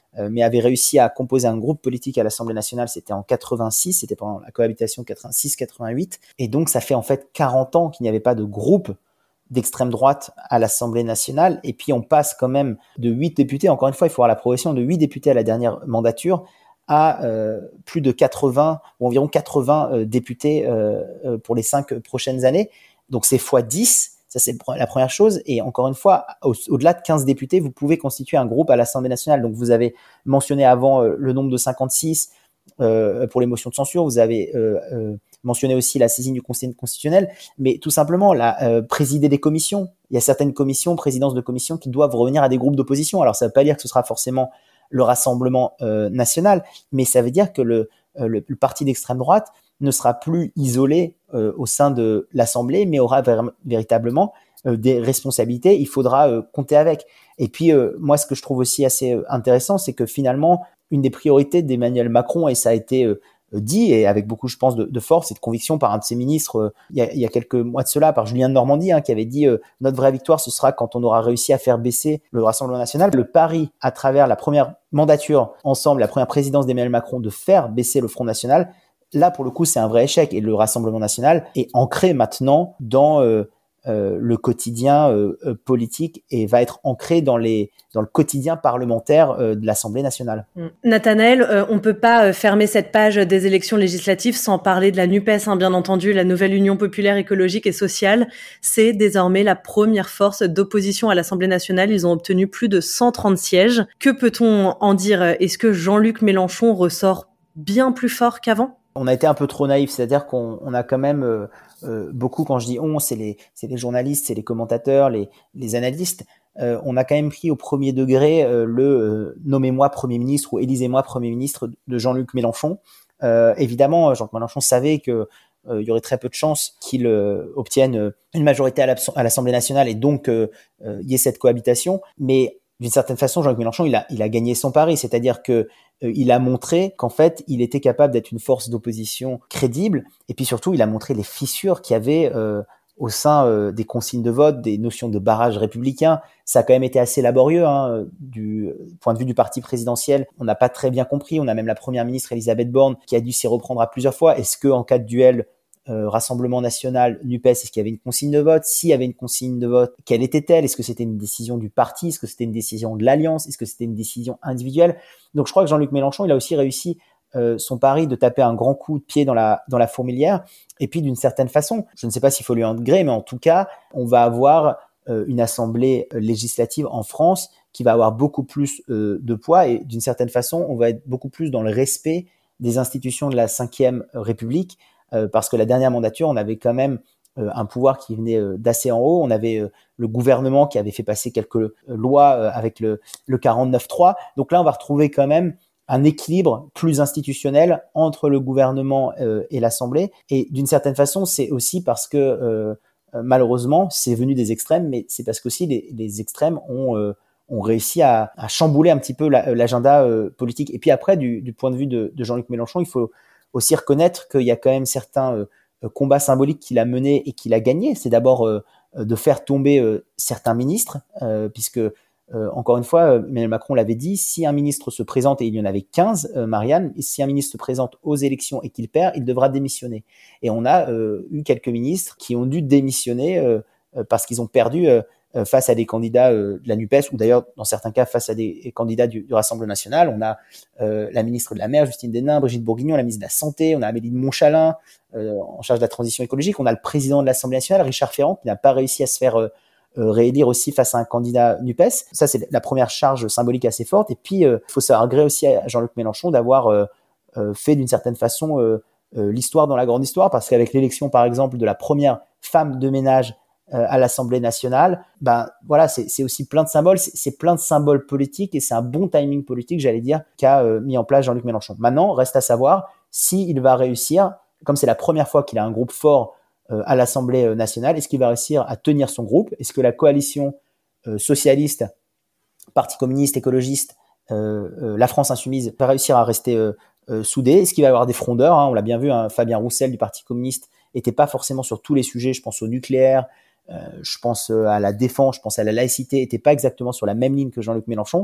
mais avait réussi à composer un groupe politique à l'Assemblée nationale, c'était en 86, c'était pendant la cohabitation 86-88, et donc ça fait en fait 40 ans qu'il n'y avait pas de groupe d'extrême droite à l'Assemblée nationale, et puis on passe quand même de 8 députés, encore une fois il faut avoir la progression de 8 députés à la dernière mandature, à plus de 80 ou environ 80 députés pour les 5 prochaines années, donc c'est x10. Ça, c'est la première chose. Et encore une fois, au-delà de 15 députés, vous pouvez constituer un groupe à l'Assemblée nationale. Donc, vous avez mentionné avant le nombre de 56 pour les motions de censure. Vous avez mentionné aussi la saisine du Conseil constitutionnel. Mais tout simplement, présider des commissions. Il y a certaines commissions, présidences de commissions qui doivent revenir à des groupes d'opposition. Alors, ça ne veut pas dire que ce sera forcément le Rassemblement national, mais ça veut dire que le parti d'extrême droite ne sera plus isolé au sein de l'Assemblée, mais aura véritablement des responsabilités. Il faudra compter avec. Et puis, moi, ce que je trouve aussi assez intéressant, c'est que finalement, une des priorités d'Emmanuel Macron, et ça a été dit, et avec beaucoup, je pense, de force et de conviction par un de ses ministres, il y a quelques mois de cela, par Julien de Normandie, qui avait dit « Notre vraie victoire, ce sera quand on aura réussi à faire baisser le Rassemblement national ». Le pari, à travers la première mandature ensemble, la première présidence d'Emmanuel Macron, de faire baisser le Front national, là, pour le coup, c'est un vrai échec. Et le Rassemblement national est ancré maintenant dans le quotidien politique et va être ancré dans le quotidien parlementaire de l'Assemblée nationale. Nathanaël, on ne peut pas fermer cette page des élections législatives sans parler de la NUPES, bien entendu, la nouvelle Union populaire écologique et sociale. C'est désormais la première force d'opposition à l'Assemblée nationale. Ils ont obtenu plus de 130 sièges. Que peut-on en dire ? Est-ce que Jean-Luc Mélenchon ressort bien plus fort qu'avant ? On a été un peu trop naïf, c'est-à-dire qu'on a quand même beaucoup, quand je dis on, c'est les journalistes, c'est les commentateurs, les analystes, on a quand même pris au premier degré nommez-moi Premier ministre ou élisez-moi Premier ministre de Jean-Luc Mélenchon. Évidemment, Jean-Luc Mélenchon savait que il y aurait très peu de chances qu'il obtienne une majorité à l'Assemblée nationale et donc il y ait cette cohabitation, mais d'une certaine façon, Jean-Luc Mélenchon, il a gagné son pari, c'est-à-dire que il a montré qu'en fait, il était capable d'être une force d'opposition crédible, et puis surtout, il a montré les fissures qu'il y avait au sein des consignes de vote, des notions de barrage républicain. Ça a quand même été assez laborieux du point de vue du parti présidentiel. On n'a pas très bien compris. On a même la première ministre Elisabeth Borne qui a dû s'y reprendre à plusieurs fois. Est-ce que en cas de duel Rassemblement national, NUPES, est-ce qu'il y avait une consigne de vote ? S'il y avait une consigne de vote, quelle était-elle ? Est-ce que c'était une décision du parti ? Est-ce que c'était une décision de l'Alliance ? Est-ce que c'était une décision individuelle ? Donc je crois que Jean-Luc Mélenchon, il a aussi réussi son pari de taper un grand coup de pied dans la fourmilière. Et puis d'une certaine façon, je ne sais pas s'il faut lui en gré, mais en tout cas, on va avoir une assemblée législative en France qui va avoir beaucoup plus de poids et d'une certaine façon, on va être beaucoup plus dans le respect des institutions de la Ve République. Parce que la dernière mandature, on avait quand même un pouvoir qui venait d'assez en haut. On avait le gouvernement qui avait fait passer quelques lois avec le 49.3. Donc là, on va retrouver quand même un équilibre plus institutionnel entre le gouvernement et l'Assemblée. Et d'une certaine façon, c'est aussi parce que malheureusement, c'est venu des extrêmes, mais c'est parce qu'aussi les extrêmes ont réussi à chambouler un petit peu l'agenda politique. Et puis après, du point de vue de Jean-Luc Mélenchon, il faut aussi reconnaître qu'il y a quand même certains combats symboliques qu'il a menés et qu'il a gagnés. C'est d'abord de faire tomber certains ministres, puisque, encore une fois, Emmanuel Macron l'avait dit, si un ministre se présente, et il y en avait 15, Marianne, et si un ministre se présente aux élections et qu'il perd, il devra démissionner. Et on a eu quelques ministres qui ont dû démissionner parce qu'ils ont perdu face à des candidats de la NUPES, ou d'ailleurs, dans certains cas, face à des candidats du Rassemblement national. On a la ministre de la Mer, Justine Denain, Brigitte Bourguignon, la ministre de la Santé, on a Amélie de Montchalin, en charge de la transition écologique, on a le président de l'Assemblée nationale, Richard Ferrand, qui n'a pas réussi à se faire réélire aussi face à un candidat NUPES. Ça, c'est la première charge symbolique assez forte. Et puis, il faut savoir gré aussi à Jean-Luc Mélenchon d'avoir fait d'une certaine façon l'histoire dans la grande histoire, parce qu'avec l'élection, par exemple, de la première femme de ménage à l'Assemblée nationale, voilà, c'est aussi plein de symboles, c'est plein de symboles politiques et c'est un bon timing politique, j'allais dire, qu'a mis en place Jean-Luc Mélenchon. Maintenant, reste à savoir s'il va réussir, comme c'est la première fois qu'il a un groupe fort à l'Assemblée nationale, est-ce qu'il va réussir à tenir son groupe ? Est-ce que la coalition socialiste, Parti communiste, écologiste, la France insoumise va réussir à rester soudée ? Est-ce qu'il va y avoir des frondeurs ? On l'a bien vu, Fabien Roussel du Parti communiste n'était pas forcément sur tous les sujets, je pense au nucléaire, je pense à la défense, je pense à la laïcité, n'était pas exactement sur la même ligne que Jean-Luc Mélenchon.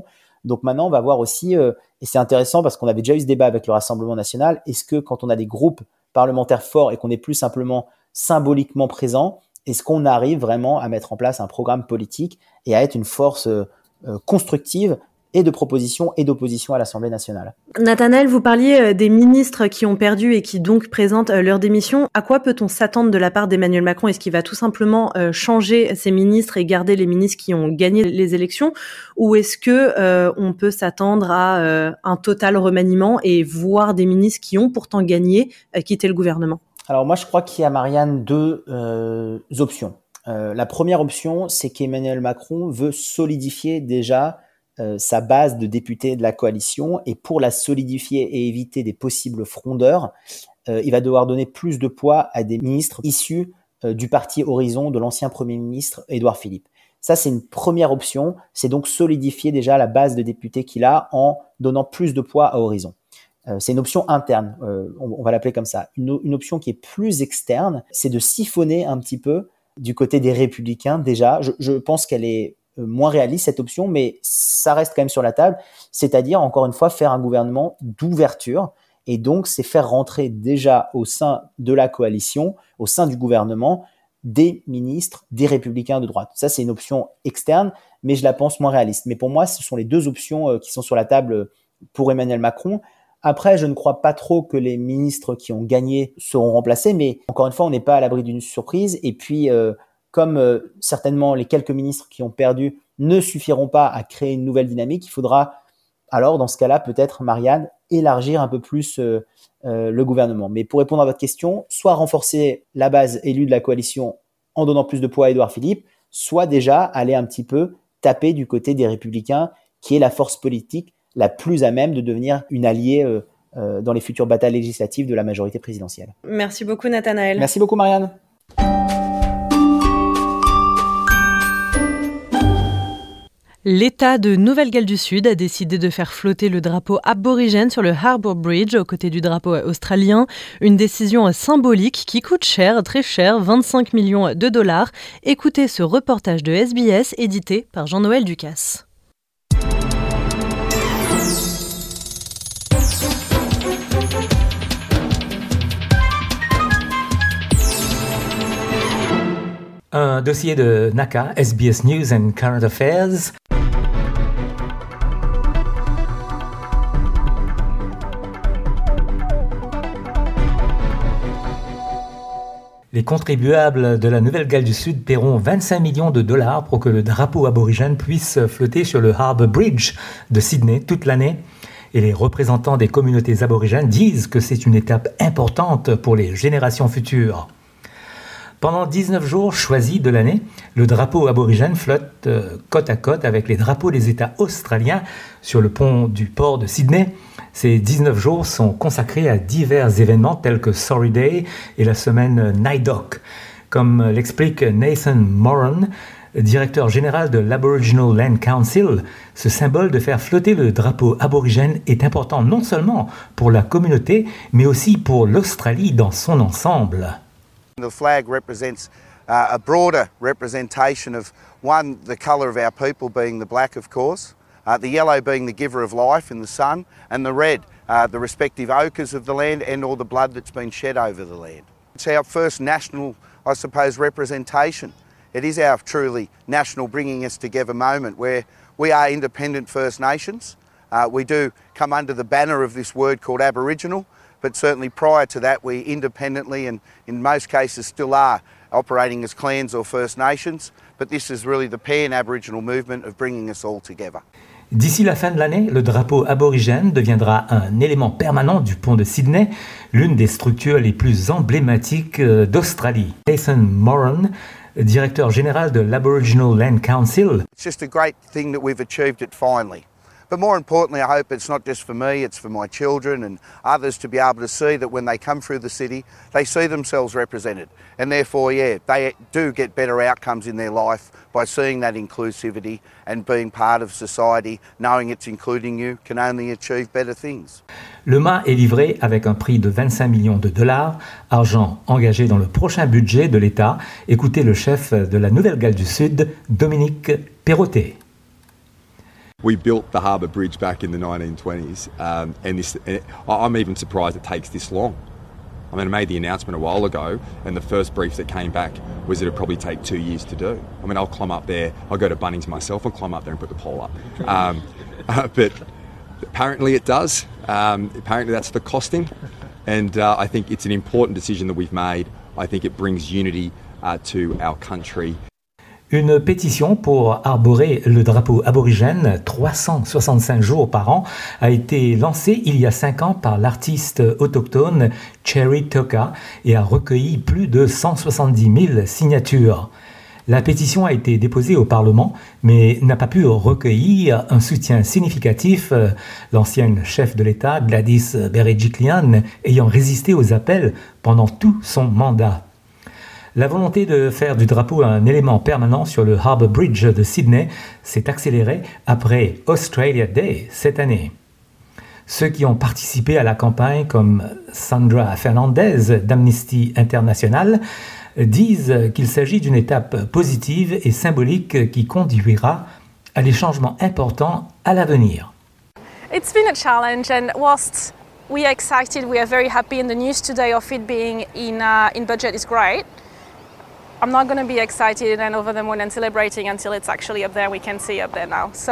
Donc maintenant, on va voir aussi, et c'est intéressant parce qu'on avait déjà eu ce débat avec le Rassemblement national, est-ce que quand on a des groupes parlementaires forts et qu'on n'est plus simplement symboliquement présent, est-ce qu'on arrive vraiment à mettre en place un programme politique et à être une force constructive et de proposition et d'opposition à l'Assemblée nationale. Nathanaël, vous parliez des ministres qui ont perdu et qui donc présentent leur démission. À quoi peut-on s'attendre de la part d'Emmanuel Macron ? Est-ce qu'il va tout simplement changer ses ministres et garder les ministres qui ont gagné les élections ? Ou est-ce que on peut s'attendre à un total remaniement et voir des ministres qui ont pourtant gagné quitter le gouvernement ? Alors moi, je crois qu'il y a, Marianne, deux options. La première option, c'est qu'Emmanuel Macron veut solidifier déjà sa base de députés de la coalition, et pour la solidifier et éviter des possibles frondeurs, il va devoir donner plus de poids à des ministres issus du parti Horizon de l'ancien Premier ministre Édouard Philippe. Ça, c'est une première option, c'est donc solidifier déjà la base de députés qu'il a en donnant plus de poids à Horizon. C'est une option interne, on va l'appeler comme ça. Une option qui est plus externe, c'est de siphonner un petit peu du côté des Républicains déjà. Je pense qu'elle est moins réaliste cette option, mais ça reste quand même sur la table, c'est-à-dire encore une fois faire un gouvernement d'ouverture, et donc c'est faire rentrer déjà au sein de la coalition, au sein du gouvernement, des ministres, des Républicains de droite. Ça, c'est une option externe, mais je la pense moins réaliste. Mais pour moi, ce sont les deux options qui sont sur la table pour Emmanuel Macron. Après, je ne crois pas trop que les ministres qui ont gagné seront remplacés, mais encore une fois, on n'est pas à l'abri d'une surprise, et puis comme certainement les quelques ministres qui ont perdu ne suffiront pas à créer une nouvelle dynamique, il faudra alors, dans ce cas-là, peut-être, Marianne, élargir un peu plus le gouvernement. Mais pour répondre à votre question, soit renforcer la base élue de la coalition en donnant plus de poids à Édouard Philippe, soit déjà aller un petit peu taper du côté des Républicains, qui est la force politique la plus à même de devenir une alliée dans les futures batailles législatives de la majorité présidentielle. Merci beaucoup, Nathanaël. Merci beaucoup, Marianne. L'État de Nouvelle-Galles du Sud a décidé de faire flotter le drapeau aborigène sur le Harbour Bridge aux côtés du drapeau australien. Une décision symbolique qui coûte cher, très cher, 25 millions de dollars. Écoutez ce reportage de SBS édité par Jean-Noël Ducasse. Un dossier de NACA, SBS News and Current Affairs. Les contribuables de la Nouvelle-Galles du Sud paieront 25 millions de dollars pour que le drapeau aborigène puisse flotter sur le Harbour Bridge de Sydney toute l'année. Et les représentants des communautés aborigènes disent que c'est une étape importante pour les générations futures. Pendant 19 jours choisis de l'année, le drapeau aborigène flotte côte à côte avec les drapeaux des États australiens sur le pont du port de Sydney. Ces 19 jours sont consacrés à divers événements tels que Sorry Day et la semaine NAIDOC. Comme l'explique Nathan Moran, directeur général de l'Aboriginal Land Council, ce symbole de faire flotter le drapeau aborigène est important non seulement pour la communauté, mais aussi pour l'Australie dans son ensemble. The flag represents a broader representation of, one, the colour of our people being the black, of course, the yellow being the giver of life in the sun, and the red, the respective ochres of the land and all the blood that's been shed over the land. It's our first national, I suppose, representation. It is our truly national bringing us together moment where we are independent First Nations. We do come under the banner of this word called Aboriginal, but certainly prior to that we independently and in most cases still are operating as clans or First Nations, but this is really the pan-Aboriginal movement of bringing us all together. D'ici la fin de l'année, le drapeau aborigène deviendra un élément permanent du pont de Sydney, l'une des structures les plus emblématiques d'Australie. Nathan Moran, directeur général de l'Aboriginal Land Council. It's just a great thing that we've achieved it finally. But more importantly, I hope it's not just for me, it's for my children and others to be able to see that when they come through the city, they see themselves represented. And therefore, they do get better outcomes in their life by seeing that inclusivity and being part of society, knowing it's including you, can only achieve better things. Le mât est livré avec un prix de 25 millions de dollars, argent engagé dans le prochain budget de l'État. Écoutez le chef de la Nouvelle-Galles du Sud, Dominique Perrottet. We built the Harbour Bridge back in the 1920s, I'm even surprised it takes this long. I mean, I made the announcement a while ago, and the first brief that came back was that it'd probably take 2 years to do. I mean, I'll climb up there, I'll go to Bunnings myself, I'll climb up there and put the pole up. But apparently it does. Apparently that's the costing, and I think it's an important decision that we've made. I think it brings unity to our country. Une pétition pour arborer le drapeau aborigène 365 jours par an a été lancée il y a 5 ans par l'artiste autochtone Cherry Toka et a recueilli plus de 170 000 signatures. La pétition a été déposée au Parlement, mais n'a pas pu recueillir un soutien significatif, l'ancienne chef de l'État Gladys Berejiklian ayant résisté aux appels pendant tout son mandat. La volonté de faire du drapeau un élément permanent sur le Harbour Bridge de Sydney s'est accélérée après Australia Day cette année. Ceux qui ont participé à la campagne, comme Sandra Fernandez d'Amnesty International, disent qu'il s'agit d'une étape positive et symbolique qui conduira à des changements importants à l'avenir. It's been a challenge, and whilst we are excited, we are very happy, and the news today of it being in budget is great. I'm not going to be excited and over the moon and celebrating until it's actually up there. We can see up there now. So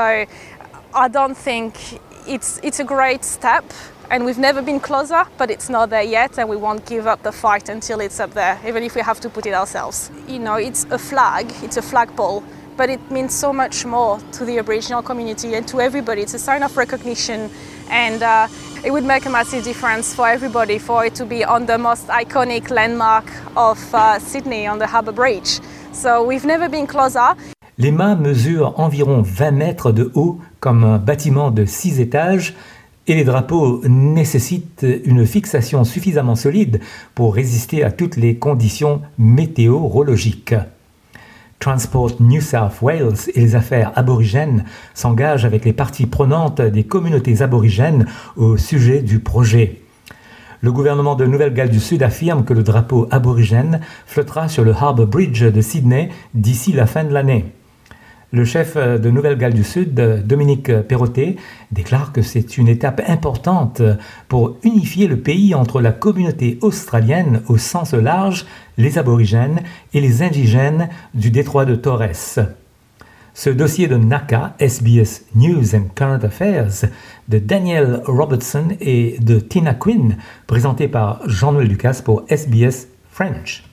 I don't think it's a great step, and we've never been closer, but it's not there yet, and we won't give up the fight until it's up there, even if we have to put it ourselves. You know, it's a flag, it's a flagpole, but it means so much more to the Aboriginal community and to everybody. It's a sign of recognition, and it would make a massive difference for everybody for it to be on the most iconic landmark of Sydney, on the Harbour Bridge. So we've never been closer. Les mâts mesurent environ 20 mètres de haut, comme un bâtiment de 6 étages, et les drapeaux nécessitent une fixation suffisamment solide pour résister à toutes les conditions météorologiques. Transport New South Wales et les affaires aborigènes s'engagent avec les parties prenantes des communautés aborigènes au sujet du projet. Le gouvernement de Nouvelle-Galles du Sud affirme que le drapeau aborigène flottera sur le Harbour Bridge de Sydney d'ici la fin de l'année. Le chef de Nouvelle-Galles du Sud, Dominique Perrottet, déclare que c'est une étape importante pour unifier le pays entre la communauté australienne au sens large, les aborigènes et les indigènes du détroit de Torres. Ce dossier de NACA, SBS News and Current Affairs, de Daniel Robertson et de Tina Quinn, présenté par Jean-Noël Ducasse pour SBS French.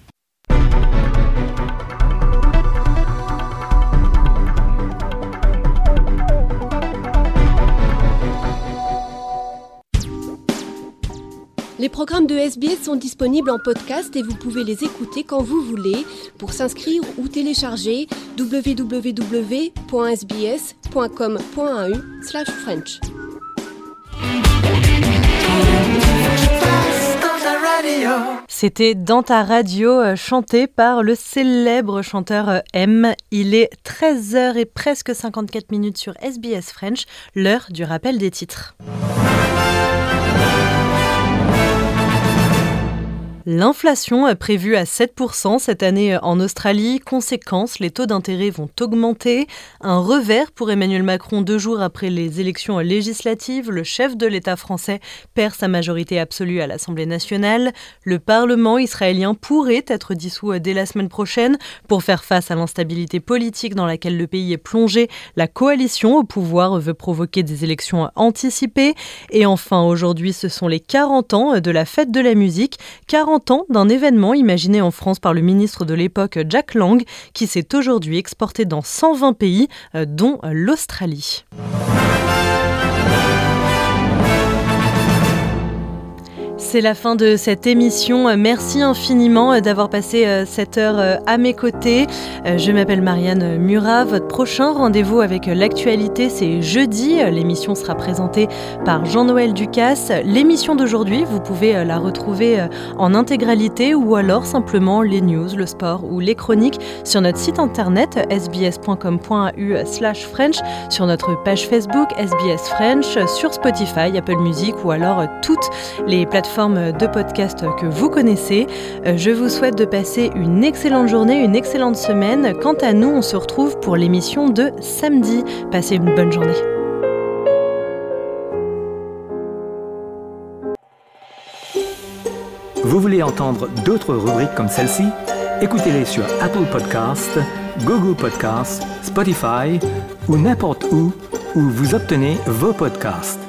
Les programmes de SBS sont disponibles en podcast et vous pouvez les écouter quand vous voulez. Pour s'inscrire ou télécharger, www.sbs.com.au/French. C'était Dans ta radio, chanté par le célèbre chanteur M. Il est 13h et presque 54 minutes sur SBS French, l'heure du rappel des titres. L'inflation prévue à 7% cette année en Australie. Conséquence, les taux d'intérêt vont augmenter. Un revers pour Emmanuel Macron 2 jours après les élections législatives. Le chef de l'État français perd sa majorité absolue à l'Assemblée nationale. Le Parlement israélien pourrait être dissous dès la semaine prochaine. Pour faire face à l'instabilité politique dans laquelle le pays est plongé, la coalition au pouvoir veut provoquer des élections anticipées. Et enfin, aujourd'hui, ce sont les 40 ans de la fête de la musique. 40 ans d'un événement imaginé en France par le ministre de l'époque Jack Lang, qui s'est aujourd'hui exporté dans 120 pays, dont l'Australie. C'est la fin de cette émission. Merci infiniment d'avoir passé cette heure à mes côtés. Je m'appelle Marianne Murat. Votre prochain rendez-vous avec l'actualité, c'est jeudi. L'émission sera présentée par Jean-Noël Ducasse. L'émission d'aujourd'hui, vous pouvez la retrouver en intégralité ou alors simplement les news, le sport ou les chroniques sur notre site internet sbs.com.au/French, sur notre page Facebook SBS French, sur Spotify, Apple Music ou alors toutes les plateformes de podcast que vous connaissez. Je vous souhaite de passer une excellente journée, une excellente semaine. Quant à nous, on se retrouve pour l'émission de samedi. Passez une bonne journée. Vous voulez entendre d'autres rubriques comme celle-ci? Écoutez-les sur Apple Podcasts, Google Podcasts, Spotify ou n'importe où vous obtenez vos podcasts.